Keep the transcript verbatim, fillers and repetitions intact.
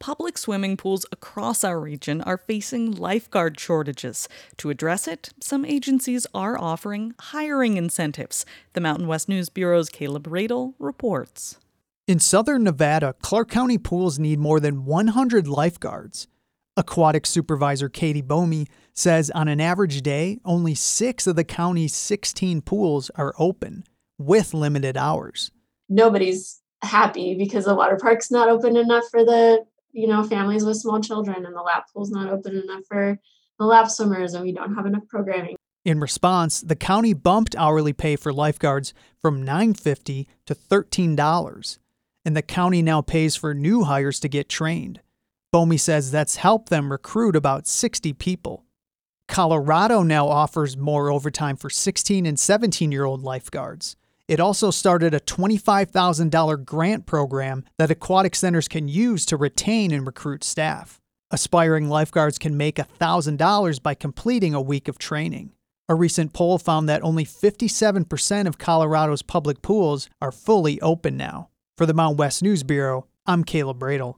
public swimming pools across our region are facing lifeguard shortages. To address it, some agencies are offering hiring incentives. The Mountain West News Bureau's Caleb Radel reports. In southern Nevada, Clark County pools need more than one hundred lifeguards. Aquatic supervisor Katie Bomey says on an average day, only six of the county's sixteen pools are open, with limited hours. Nobody's happy because the water park's not open enough for the, you know, families with small children, and the lap pool's not open enough for the lap swimmers, and we don't have enough programming. In response, the county bumped hourly pay for lifeguards from nine dollars and fifty cents to thirteen dollars, and the county now pays for new hires to get trained. Bomey says that's helped them recruit about sixty people. Colorado now offers more overtime for sixteen and seventeen-year-old lifeguards. It also started a twenty-five thousand dollars grant program that aquatic centers can use to retain and recruit staff. Aspiring lifeguards can make one thousand dollars by completing a week of training. A recent poll found that only fifty-seven percent of Colorado's public pools are fully open now. For the Mountain West News Bureau, I'm Caleb Radel.